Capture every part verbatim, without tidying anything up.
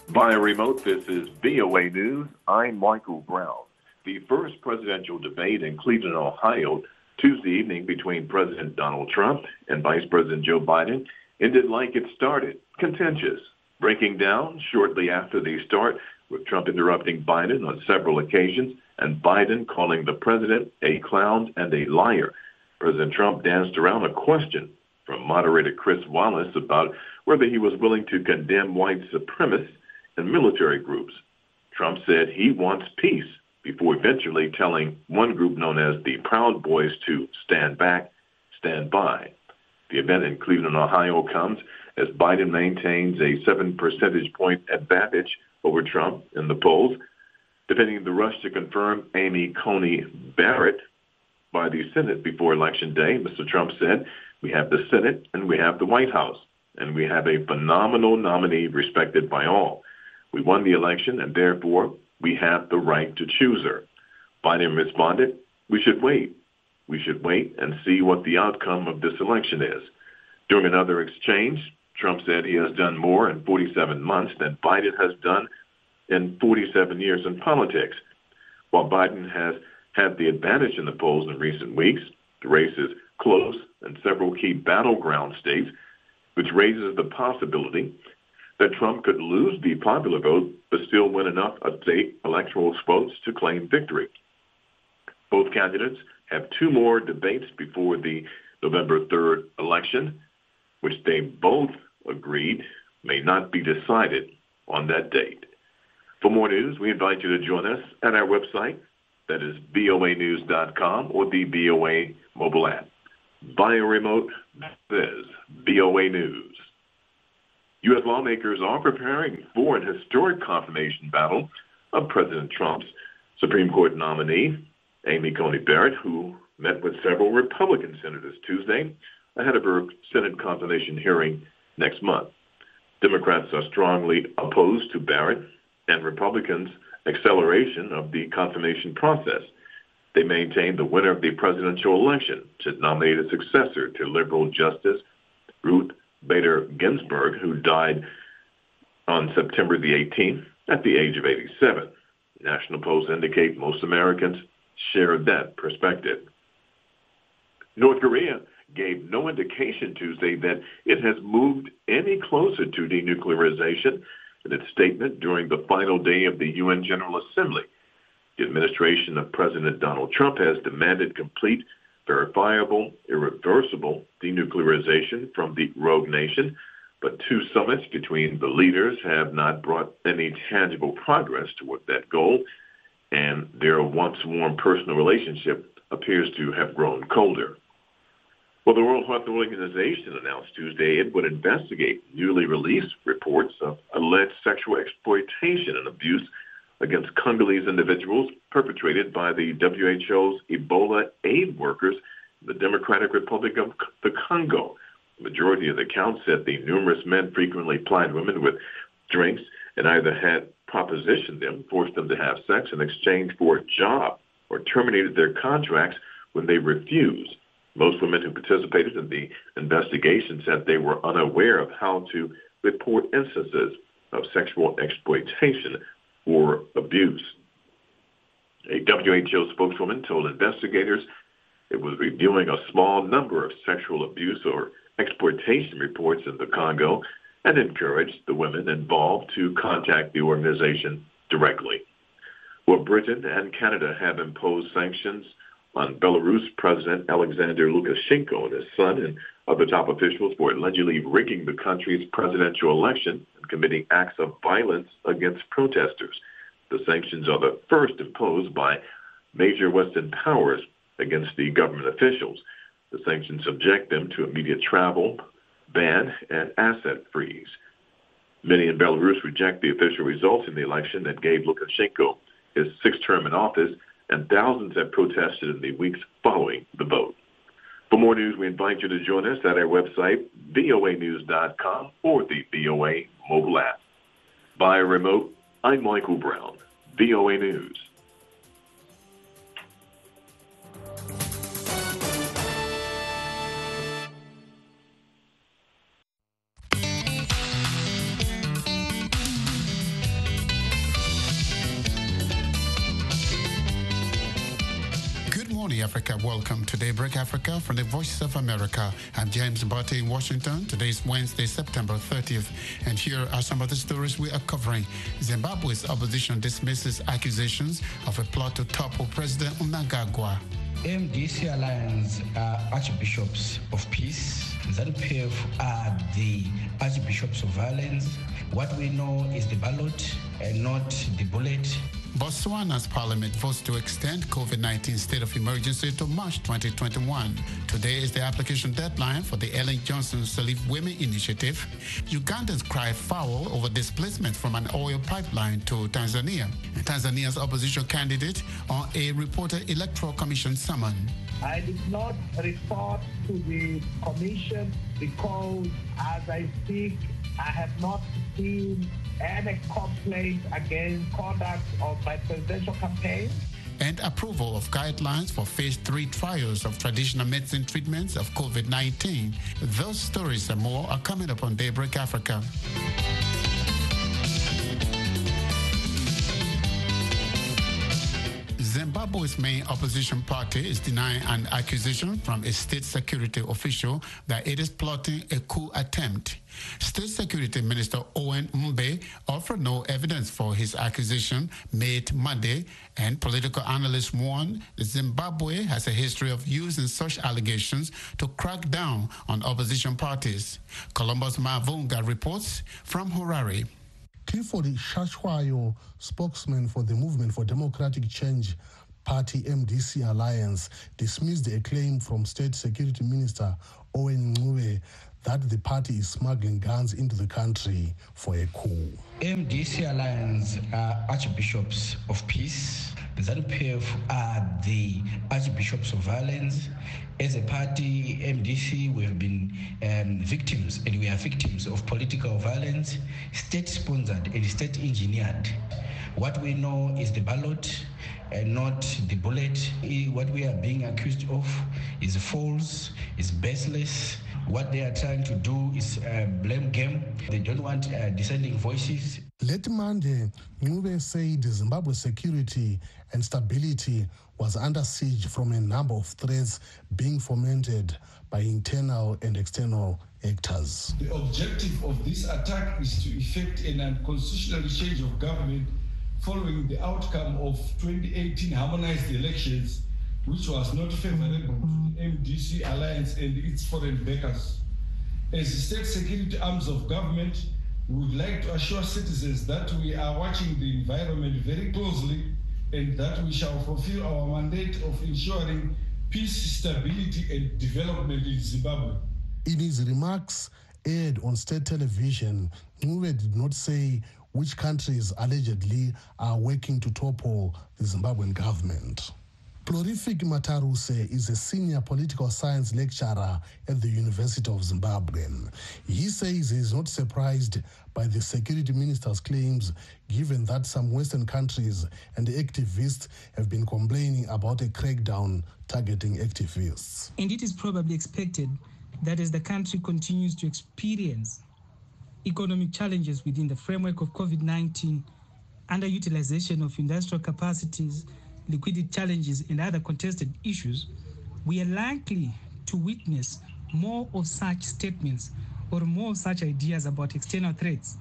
Via remote, this is V O A News. I'm Michael Brown. The first presidential debate in Cleveland, Ohio, Tuesday evening between President Donald Trump and Vice President Joe Biden ended like it started, contentious, breaking down shortly after the start, with Trump interrupting Biden on several occasions and Biden calling the president a clown and a liar. President Trump danced around a question from moderator Chris Wallace about whether he was willing to condemn white supremacists and military groups. Trump said he wants peace before eventually telling one group known as the Proud Boys to stand back, stand by. The event in Cleveland, Ohio comes as Biden maintains a seven percentage point advantage over Trump in the polls, defending the rush to confirm Amy Coney Barrett by the Senate before Election Day. Mister Trump said, "We have the Senate and we have the White House, and we have a phenomenal nominee respected by all. We won the election, and therefore we have the right to choose her." Biden responded, "We should wait. We should wait and see what the outcome of this election is." During another exchange, Trump said he has done more in forty-seven months than Biden has done in forty-seven years in politics. While Biden has had the advantage in the polls in recent weeks, the race is close in several key battleground states, which raises the possibility that Trump could lose the popular vote but still win enough state electoral votes to claim victory. Both candidates have two more debates before the November third election, which they both agreed may not be decided on that date. For more news, we invite you to join us at our website, that is V O A news dot com, or the V O A mobile app. Via remote, this is V O A News. U S lawmakers are preparing for an historic confirmation battle of President Trump's Supreme Court nominee, Amy Coney Barrett, who met with several Republican senators Tuesday ahead of her Senate confirmation hearing next month. Democrats are strongly opposed to Barrett and Republicans' acceleration of the confirmation process. They maintain the winner of the presidential election should nominate a successor to liberal Justice Ruth Bader Ginsburg, who died on September the eighteenth at the age of eighty-seven. National polls indicate most Americans share that perspective. North Korea gave no indication Tuesday that it has moved any closer to denuclearization in its statement during the final day of the U N General Assembly. The administration of President Donald Trump has demanded complete, verifiable, irreversible denuclearization from the rogue nation, but two summits between the leaders have not brought any tangible progress toward that goal, and their once warm personal relationship appears to have grown colder. Well, the World Health Organization announced Tuesday it would investigate newly released reports of alleged sexual exploitation and abuse against Congolese individuals perpetrated by the W H O's Ebola aid workers in the Democratic Republic of the Congo. The majority of the accounts said the numerous men frequently plied women with drinks and either had propositioned them, forced them to have sex in exchange for a job, or terminated their contracts when they refused. Most women who participated in the investigation said they were unaware of how to report instances of sexual exploitation or abuse. A W H O spokeswoman told investigators it was reviewing a small number of sexual abuse or exploitation reports in the Congo and encouraged the women involved to contact the organization directly. Well, Britain and Canada have imposed sanctions on Belarus President Alexander Lukashenko and his son and other top officials for allegedly rigging the country's presidential election and committing acts of violence against protesters. The sanctions are the first imposed by major Western powers against the government officials. The sanctions subject them to immediate travel, ban, and asset freeze. Many in Belarus reject the official results in the election that gave Lukashenko his sixth term in office, and thousands have protested in the weeks following the vote. For more news, we invite you to join us at our website, V O A news dot com, or the V O A mobile app. Via remote, I'm Michael Brown, V O A News. Morning Africa. Welcome to Daybreak Africa from the Voice of America. I'm James Barty in Washington. Today is Wednesday, September thirtieth, and here are some of the stories we are covering. Zimbabwe's opposition dismisses accusations of a plot to topple President Mnangagwa. M D C Alliance are archbishops of peace. ZANU-P F are the archbishops of violence. What we know is the ballot and not the bullet. Botswana's parliament votes to extend COVID nineteen state of emergency to March twenty twenty-one. Today is the application deadline for the Ellen Johnson Salif Women Initiative. Ugandans cry foul over displacement from an oil pipeline to Tanzania. And Tanzania's opposition candidate on a reported electoral commission summon. I did not report to the commission because as I speak, I have not seen any complaint against conduct of my presidential campaign. And approval of guidelines for phase three trials of traditional medicine treatments of COVID nineteen. Those stories and more are coming up on Daybreak Africa. Zimbabwe's main opposition party is denying an accusation from a state security official that it is plotting a coup attempt. State Security Minister Owen Mbe offered no evidence for his accusation made Monday, and political analysts warn that Zimbabwe has a history of using such allegations to crack down on opposition parties. Columbus Mavunga reports from Harare. Clifford Shashwayo, spokesman for the Movement for Democratic Change Party M D C Alliance, dismissed a claim from State Security Minister Owen Ncube that the party is smuggling guns into the country for a coup. M D C Alliance are archbishops of peace. ZANU-P F are the archbishops of violence. As a party, M D C, we have been um, victims, and we are victims of political violence, state-sponsored and state-engineered. What we know is the ballot and not the bullet. What we are being accused of is false, is baseless. What they are trying to do is a blame game. They don't want uh, dissenting voices. Late Monday, Ncube said Zimbabwe's security and stability was under siege from a number of threats being fomented by internal and external actors. The objective of this attack is to effect an unconstitutional change of government following the outcome of twenty eighteen harmonized elections, which was not favorable to the M D C Alliance and its foreign backers. As the state security arms of government, we would like to assure citizens that we are watching the environment very closely and that we shall fulfill our mandate of ensuring peace, stability, and development in Zimbabwe. In his remarks aired on state television, Ncube did not say which countries allegedly are working to topple the Zimbabwean government. Glorific Mataruse is a senior political science lecturer at the University of Zimbabwe. He says he is not surprised by the security minister's claims, given that some Western countries and activists have been complaining about a crackdown targeting activists. And it is probably expected that as the country continues to experience economic challenges within the framework of COVID nineteen, underutilization of industrial capacities, liquidity challenges, and other contested issues, we are likely to witness more of such statements or more of such ideas about external threats.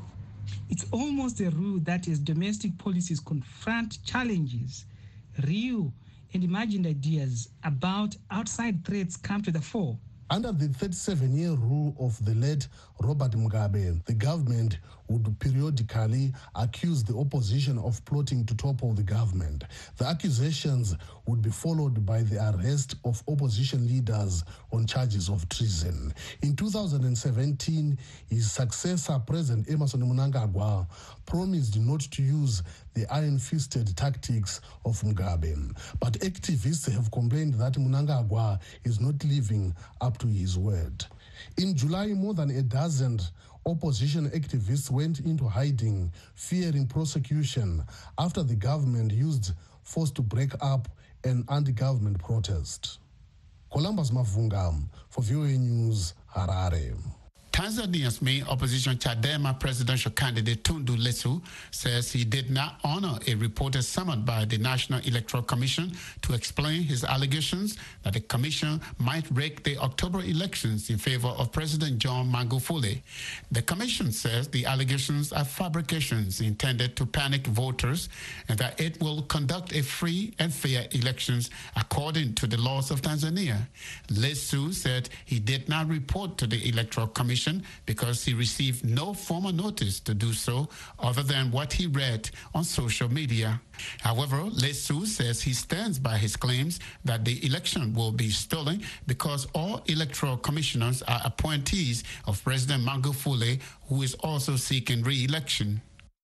It's almost a rule that as domestic policies confront challenges, real and imagined ideas about outside threats come to the fore. Under the thirty-seven-year rule of the late Robert Mugabe, the government would periodically accuse the opposition of plotting to topple the government. The accusations would be followed by the arrest of opposition leaders on charges of treason. In two thousand seventeen, his successor, President Emmerson Mnangagwa, promised not to use the iron-fisted tactics of Mugabe. But activists have complained that Mnangagwa is not living up to his word. In July, more than a dozen opposition activists went into hiding, fearing prosecution after the government used force to break up an anti-government protest. Columbus Mavunga for V O A News, Harare. Tanzania's main opposition Chadema presidential candidate Tundu Lissu says he did not honor a reported summon by the National Electoral Commission to explain his allegations that the commission might rig the October elections in favor of President John Magufuli. The commission says the allegations are fabrications intended to panic voters and that it will conduct a free and fair elections according to the laws of Tanzania. Lissu said he did not report to the Electoral Commission because he received no formal notice to do so other than what he read on social media. However, Lissu says he stands by his claims that the election will be stolen because all electoral commissioners are appointees of President Magufuli, who is also seeking re-election.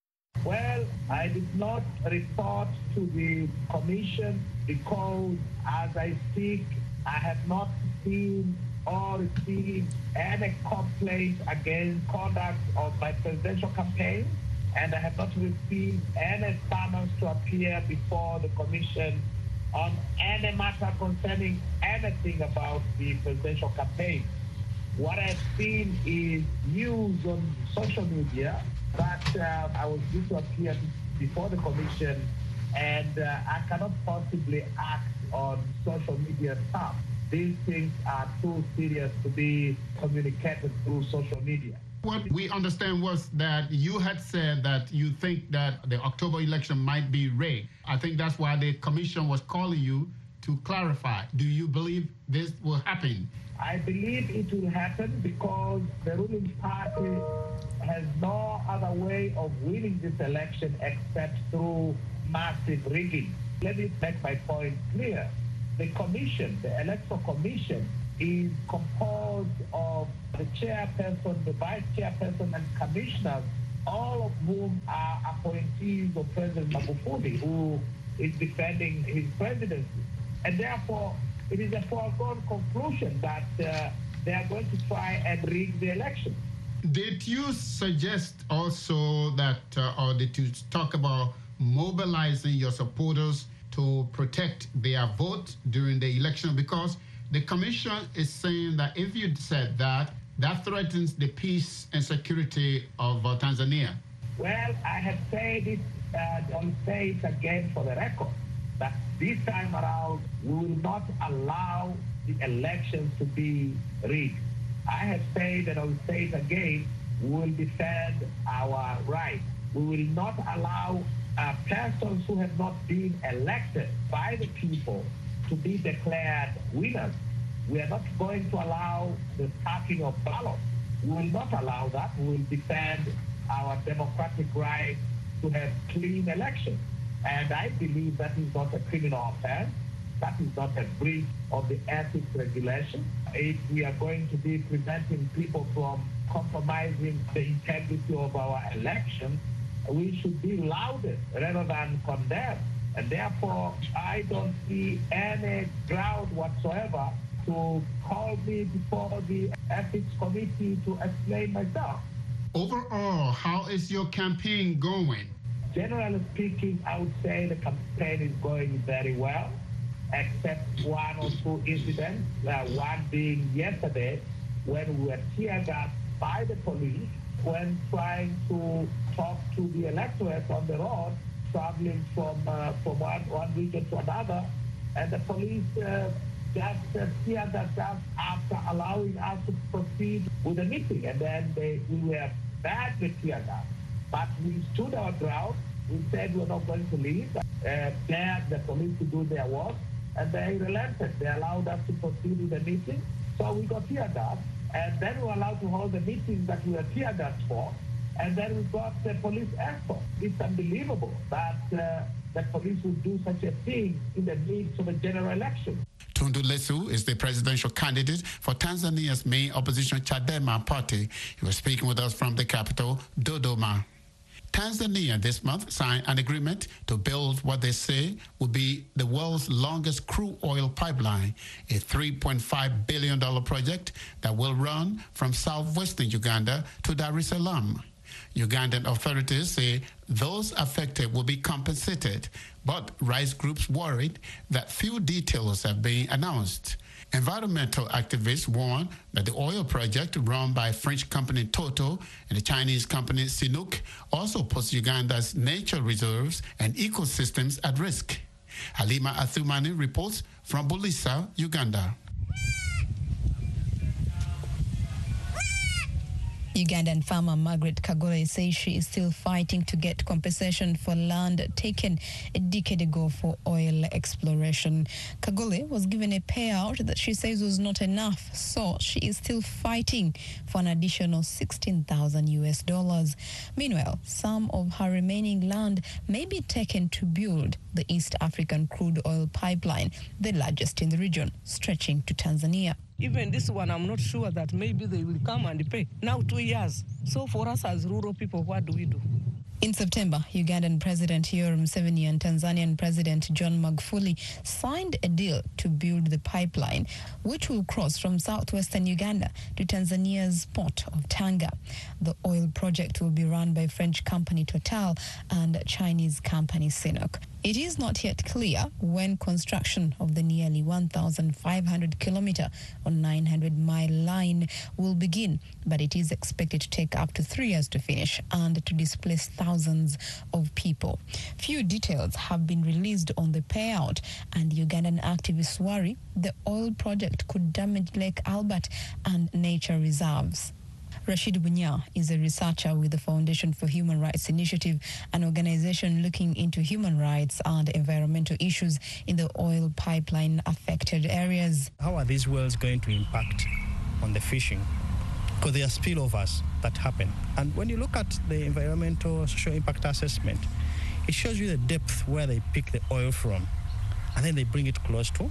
Well, I did not report to the commission because as I speak, I have not seen or received any complaint against conduct of my presidential campaign, and I have not received any summons to appear before the commission on any matter concerning anything about the presidential campaign. What I've seen is news on social media that uh, I was due to appear before the commission, and uh, I cannot possibly act on social media stuff. These things are too serious to be communicated through social media. What we understand was that you had said that you think that the October election might be rigged. I think that's why the commission was calling you to clarify. Do you believe this will happen? I believe it will happen because the ruling party has no other way of winning this election except through massive rigging. Let me make my point clear. The commission, the electoral commission, is composed of the chairperson, the vice chairperson, and commissioners, all of whom are appointees of President Magufuli, who is defending his presidency. And therefore, it is a foregone conclusion that uh, they are going to try and rig the election. Did you suggest also that, uh, or did you talk about mobilizing your supporters to protect their vote during the election? Because the commission is saying that if you said that, that threatens the peace and security of uh, Tanzania. Well, I have said it, uh, I'll say it again for the record, that this time around, we will not allow the elections to be rigged. I have said, and I'll say it again, we will defend our rights. We will not allow uh, persons who have not been elected by the people to be declared winners. We are not going to allow the stacking of ballots. We will not allow that. We will defend our democratic right to have clean elections. And I believe that is not a criminal offense. That is not a breach of the ethics regulation. If we are going to be preventing people from compromising the integrity of our elections, we should be lauded rather than condemned. And therefore, I don't see any ground whatsoever to call me before the ethics committee to explain myself. Overall, how is your campaign going? Generally speaking, I would say the campaign is going very well, except one or two incidents, uh, one being yesterday when we were tear gassed by the police when trying to talk to the electorate on the road, traveling from, uh, from one, one region to another, and the police uh, just uh, tear gassed us after allowing us to proceed with the meeting, and then they, we were badly tear gassed. But we stood our ground. We said we're not going to leave. Uh, dared the police to do their work, and they relented. They allowed us to proceed with the meeting. So we got tear gassed, and then we were allowed to hold the meetings that we were tear gassed for, and then we got the police escort. It's unbelievable that uh, the police would do such a thing in the midst of a general election. Tundu Lissu is the presidential candidate for Tanzania's main opposition Chadema party. He was speaking with us from the capital, Dodoma. Tanzania this month signed an agreement to build what they say will be the world's longest crude oil pipeline, a three point five billion dollars project that will run from southwestern Uganda to Dar es Salaam. Ugandan authorities say those affected will be compensated, but rights groups worried that few details have been announced. Environmental activists warn that the oil project run by French company Total and the Chinese company Sinopec also puts Uganda's nature reserves and ecosystems at risk. Halima Athumani reports from Bulisa, Uganda. Ugandan farmer Margaret Kagole says she is still fighting to get compensation for land taken a decade ago for oil exploration. Kagole was given a payout that she says was not enough, so she is still fighting for an additional sixteen thousand U S dollars. Meanwhile, some of her remaining land may be taken to build the East African crude oil pipeline, the largest in the region, stretching to Tanzania. Even this one, I'm not sure that maybe they will come and pay. Now two years. So for us as rural people, what do we do? In September, Ugandan President Yoweri Museveni and Tanzanian President John Magufuli signed a deal to build the pipeline, which will cross from southwestern Uganda to Tanzania's port of Tanga. The oil project will be run by French company Total and Chinese company Sinopec. It is not yet clear when construction of the nearly one thousand five hundred kilometer or nine hundred mile line will begin, but it is expected to take up to three years to finish and to displace thousands of people. Few details have been released on the payout, and Ugandan activists worry the oil project could damage Lake Albert and nature reserves. Rashid Bunya is a researcher with the Foundation for Human Rights Initiative, an organization looking into human rights and environmental issues in the oil pipeline affected areas. How are these wells going to impact on the fishing? Because there are spillovers that happen. And when you look at the environmental social impact assessment, it shows you the depth where they pick the oil from, and then they bring it close to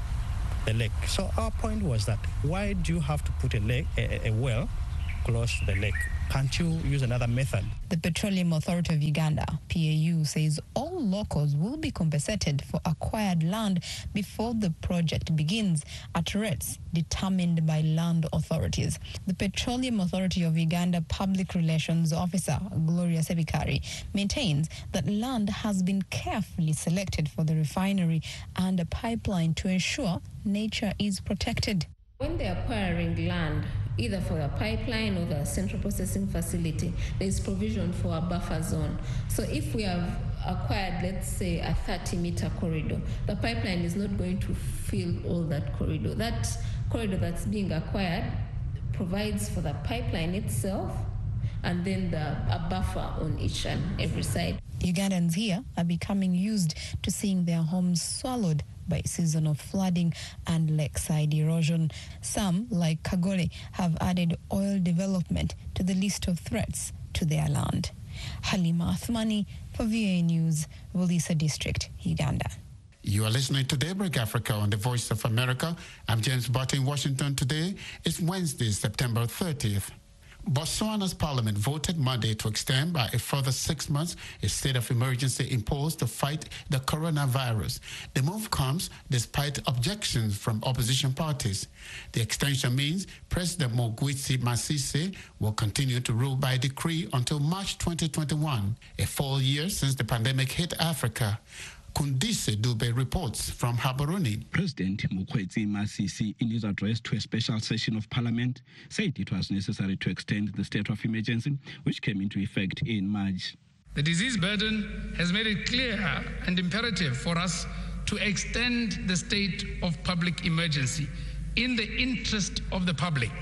the lake. So our point was that why do you have to put a, lake, a, a well close to the lake? Can't you use another method? The Petroleum Authority of Uganda, P A U, says all locals will be compensated for acquired land before the project begins at rates determined by land authorities. The Petroleum Authority of Uganda Public Relations Officer, Gloria Sebikari, maintains that land has been carefully selected for the refinery and a pipeline to ensure nature is protected. When they're acquiring land, either for a pipeline or the central processing facility, there is provision for a buffer zone. So if we have acquired, let's say, a thirty meter corridor, the pipeline is not going to fill all that corridor. That corridor that's being acquired provides for the pipeline itself and then the, a buffer on each and every side. Ugandans here are becoming used to seeing their homes swallowed by seasonal flooding and lakeside erosion. Some, like Kagole, have added oil development to the list of threats to their land. Halima Athumani for V A News, Bulisa District, Uganda. You are listening to Daybreak Africa on the Voice of America. I'm James Butt in Washington. Today is Wednesday, September thirtieth. Botswana's parliament voted Monday to extend by a further six months a state of emergency imposed to fight the coronavirus. The move comes despite objections from opposition parties. The extension means President Mogwitsi Masisi will continue to rule by decree until March twenty twenty-one, a full year since the pandemic hit Africa. Kundise Dube reports from Gaborone. President Mogwitsi Masisi, in his address to a special session of Parliament, said it was necessary to extend the state of emergency, which came into effect in March. The disease burden has made it clear and imperative for us to extend the state of public emergency in the interest of the public.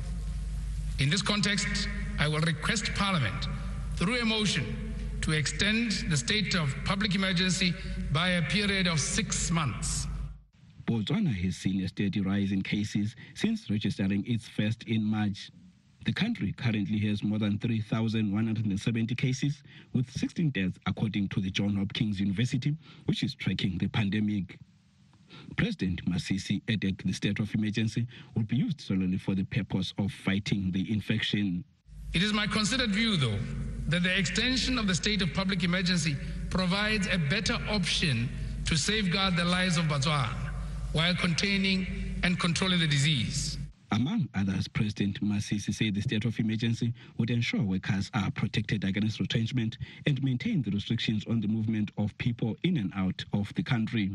In this context, I will request Parliament, through a motion, to extend the state of public emergency by a period of six months. Botswana has seen a steady rise in cases since registering its first in March. The country currently has more than three thousand one hundred seventy cases, with sixteen deaths according to the Johns Hopkins University, which is tracking the pandemic. President Masisi added the state of emergency will be used solely for the purpose of fighting the infection. It is my considered view, though, that the extension of the state of public emergency provides a better option to safeguard the lives of Botswana while containing and controlling the disease. Among others, President Masisi said the state of emergency would ensure workers are protected against retrenchment and maintain the restrictions on the movement of people in and out of the country.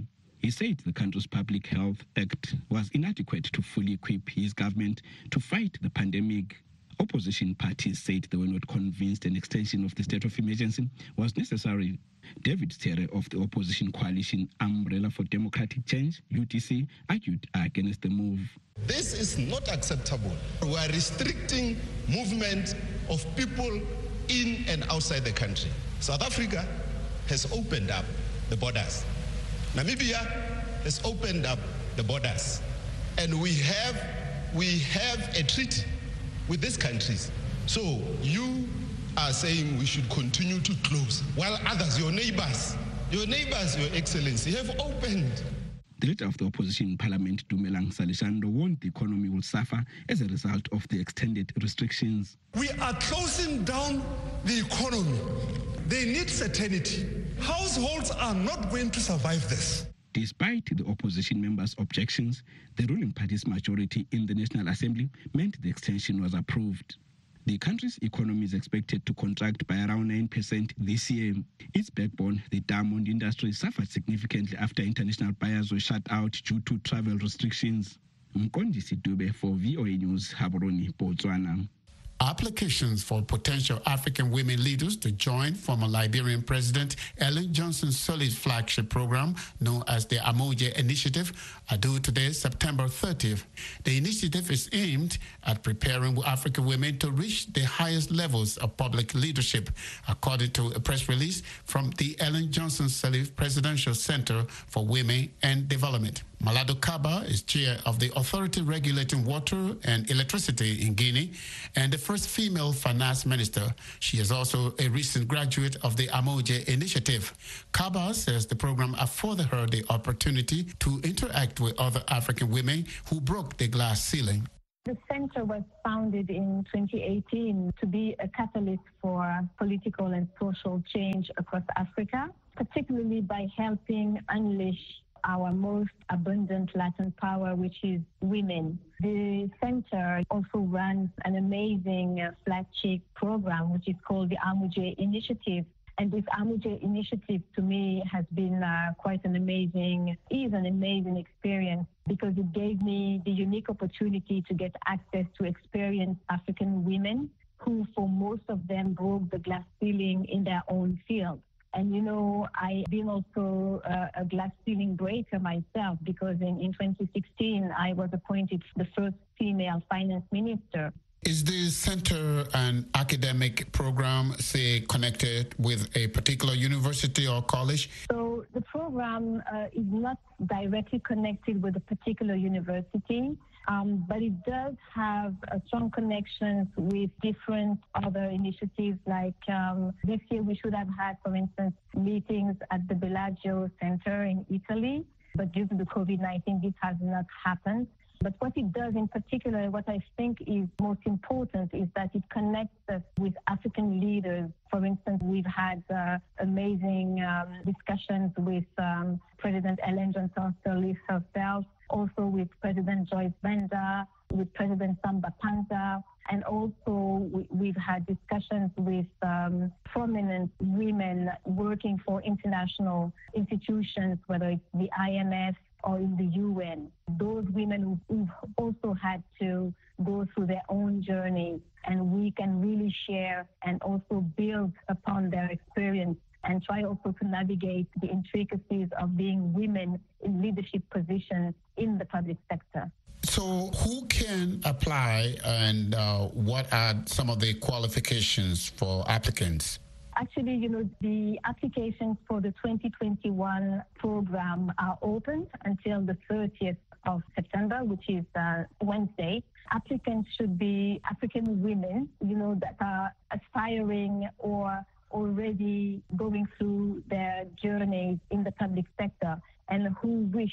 He said the country's Public Health Act was inadequate to fully equip his government to fight the pandemic. Opposition parties said they were not convinced an extension of the state of emergency was necessary. David Tere of the opposition coalition Umbrella for Democratic Change, U T C, argued against the move. This is not acceptable. We are restricting movement of people in and outside the country. South Africa has opened up the borders. Namibia has opened up the borders. And we have, we have a treaty with these countries. So you are saying we should continue to close, while others, your neighbors, your neighbors, Your Excellency, have opened. The leader of the opposition in Parliament, Dumelang Salisando, warned the economy will suffer as a result of the extended restrictions. We are closing down the economy. They need certainty. Households are not going to survive this. Despite the opposition members' objections, the ruling party's majority in the National Assembly meant the extension was approved. The country's economy is expected to contract by around nine percent this year. Its backbone, the diamond industry, suffered significantly after international buyers were shut out due to travel restrictions. Mkondisi Dube for V O A News, Gaborone, Botswana. Applications for potential African women leaders to join former Liberian President Ellen Johnson Sirleaf's flagship program, known as the Amoje Initiative, are due today, September thirtieth. The initiative is aimed at preparing African women to reach the highest levels of public leadership, according to a press release from the Ellen Johnson Sirleaf Presidential Center for Women and Development. Malado Kaba is chair of the authority regulating water and electricity in Guinea and the first female finance minister. She is also a recent graduate of the Amoje Initiative. Kaba says the program afforded her the opportunity to interact with other African women who broke the glass ceiling. The center was founded in twenty eighteen to be a catalyst for political and social change across Africa, particularly by helping unleash our most abundant latent power, which is women. The center also runs an amazing uh, flagship program, which is called the Amoje Initiative. And this Amoje Initiative, to me, has been uh, quite an amazing, is an amazing experience, because it gave me the unique opportunity to get access to experienced African women who, for most of them, broke the glass ceiling in their own field. And, you know, I've been also uh, a glass ceiling breaker myself, because in, in twenty sixteen, I was appointed the first female finance minister. Is the center an academic program, say, connected with a particular university or college? So the program uh, is not directly connected with a particular university. Um, but it does have uh, strong connections with different other initiatives. Like um, this year, we should have had, for instance, meetings at the Bellagio Center in Italy. But due to the COVID nineteen, this has not happened. But what it does in particular, what I think is most important, is that it connects us with African leaders. For instance, we've had uh, amazing um, discussions with um, President Ellen Johnson Sirleaf herself, also with President Joyce Banda, with President Samba Panza, and also we, we've had discussions with um, prominent women working for international institutions, whether it's the I M F or in the U N. Those women who've also had to go through their own journey, and we can really share and also build upon their experience and try also to navigate the intricacies of being women in leadership positions in the public sector. So who can apply, and uh, what are some of the qualifications for applicants? Actually, you know, the applications for the twenty twenty-one program are open until the thirtieth of September, which is uh, Wednesday. Applicants should be African women, you know, that are aspiring or already going through their journeys in the public sector and who wish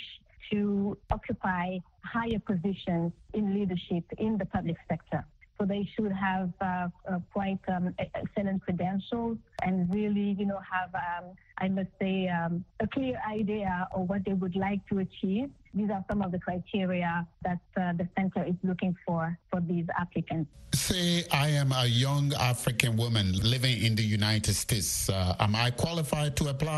to occupy higher positions in leadership in the public sector. So they should have uh, uh, quite um, excellent credentials and really, you know, have, um, I must say, um, a clear idea of what they would like to achieve. These are some of the criteria that uh, the center is looking for for these applicants. Say I am a young African woman living in the United States. Uh, am I qualified to apply?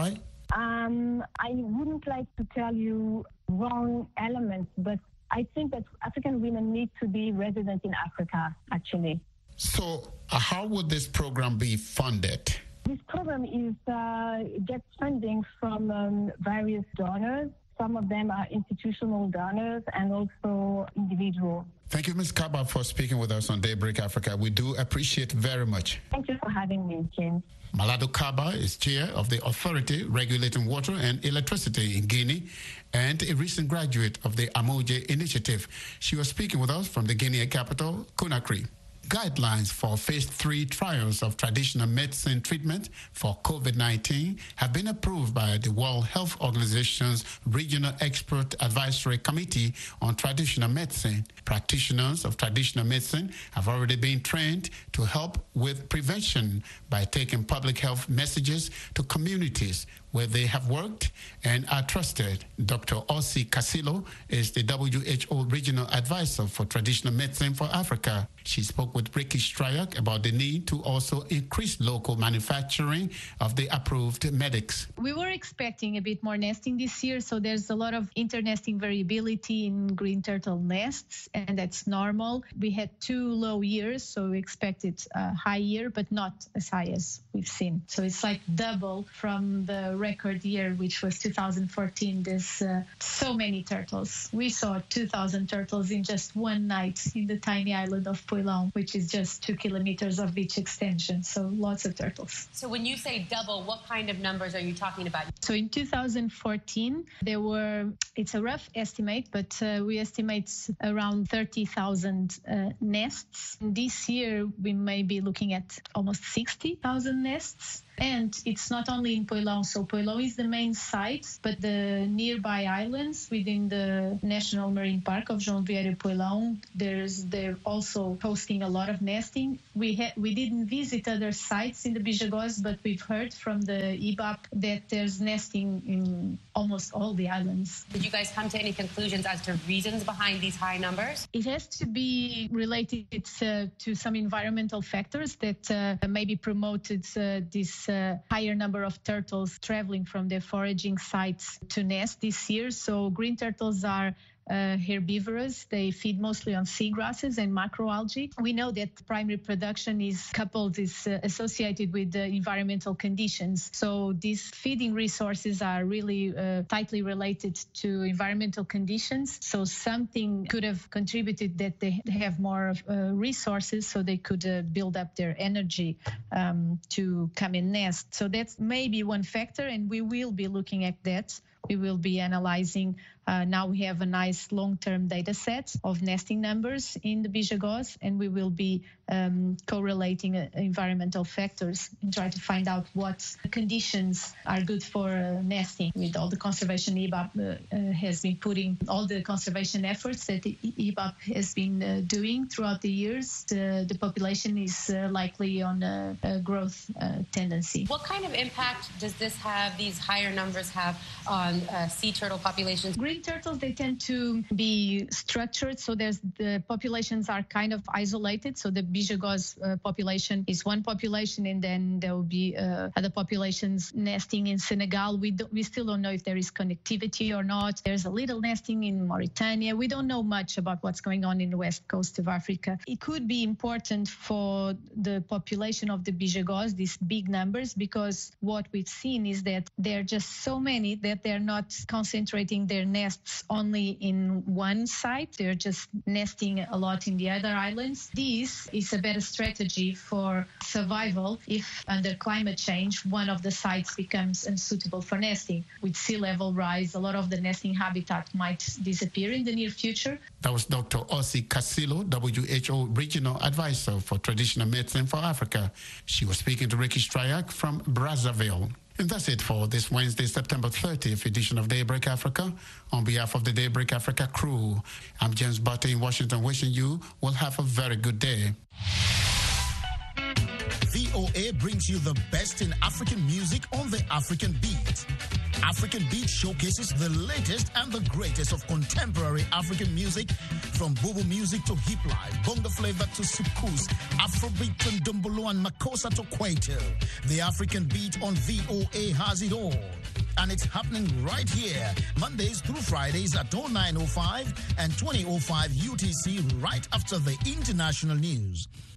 Um, I wouldn't like to tell you wrong elements, but I think that African women need to be resident in Africa, actually. So uh, how would this program be funded? This program is uh, gets funding from um, various donors. Some of them are institutional donors and also individual. Thank you, Miz Kaba, for speaking with us on Daybreak Africa. We do appreciate very much. Thank you for having me, James. Malado Kaba is chair of the Authority Regulating Water and Electricity in Guinea and a recent graduate of the Amoje Initiative. She was speaking with us from the Guinea capital, Conakry. Guidelines for phase three trials of traditional medicine treatment for COVID nineteen have been approved by the World Health Organization's Regional Expert Advisory Committee on Traditional Medicine. Practitioners of traditional medicine have already been trained to help with prevention by taking public health messages to communities where they have worked and are trusted. Doctor Ossie Casilo is the W H O Regional Advisor for Traditional Medicine for Africa. She spoke with Ricky Stryak about the need to also increase local manufacturing of the approved medics. We were expecting a bit more nesting this year, so there's a lot of internesting variability in green turtle nests, and that's normal. We had two low years, so we expected a high year, but not as high as we've seen. So it's like double from the record year, which was two thousand fourteen. There's uh, so many turtles. We saw two thousand turtles in just one night in the tiny island of Poilão, which is just two kilometers of beach extension. So lots of turtles. So when you say double, what kind of numbers are you talking about? So in two thousand fourteen, there were, it's a rough estimate, but uh, we estimate around thirty thousand uh, nests. This year, we may be looking at almost sixty thousand nests. And it's not only in Poilão. So Poilão is the main site, but the nearby islands within the National Marine Park of João Vieira Poilão, there's they're also hosting a lot of nesting. We ha- we didn't visit other sites in the Bijagós, but we've heard from the I B A P that there's nesting in almost all the islands. Did you guys come to any conclusions as to reasons behind these high numbers? It has to be related uh, to some environmental factors that uh, maybe promoted uh, this Uh, higher number of turtles traveling from their foraging sites to nest this year. So green turtles are Uh, herbivorous. They feed mostly on seagrasses and macroalgae. We know that primary production is coupled, is uh, associated with the environmental conditions. So these feeding resources are really uh, tightly related to environmental conditions. So something could have contributed that they have more uh, resources so they could uh, build up their energy um, to come and nest. So that's maybe one factor, and we will be looking at that. We will be analyzing. Uh, now we have a nice long-term data set of nesting numbers in the Bijagós, and we will be um, correlating uh, environmental factors and try to find out what conditions are good for uh, nesting. With all the conservation I B A P uh, uh, has been putting, all the conservation efforts that the I B A P has been uh, doing throughout the years, the, the population is uh, likely on a, a growth uh, tendency. What kind of impact does this have, these higher numbers have on uh, sea turtle populations? Green turtles, they tend to be structured, so there's the populations are kind of isolated. So the Bijagós uh, population is one population, and then there will be uh, other populations nesting in Senegal. We do, we still don't know if there is connectivity or not. There's a little nesting in Mauritania. We don't know much about what's going on in the west coast of Africa. It could be important for the population of the Bijagós, these big numbers, because what we've seen is that there are just so many that they're not concentrating their nests only in one site. They're just nesting a lot in the other islands. This is a better strategy for survival if under climate change one of the sites becomes unsuitable for nesting. With sea level rise, a lot of the nesting habitat might disappear in the near future. That was Doctor Ossie Casilo, W H O Regional Advisor for Traditional Medicine for Africa. She was speaking to Ricky Stryak from Brazzaville. And that's it for this Wednesday, September thirtieth edition of Daybreak Africa. On behalf of the Daybreak Africa crew, I'm James Butte in Washington, wishing you will have a very good day. V O A brings you the best in African music on the African Beat. African Beat showcases the latest and the greatest of contemporary African music, from Bobo music to hip life, bongo flavor to soukous, Afrobeat to Ndombolo and Makossa to Kwaito. The African Beat on V O A has it all. and it's happening right here, Mondays through Fridays at oh nine oh five and twenty oh five U T C, right after the international news.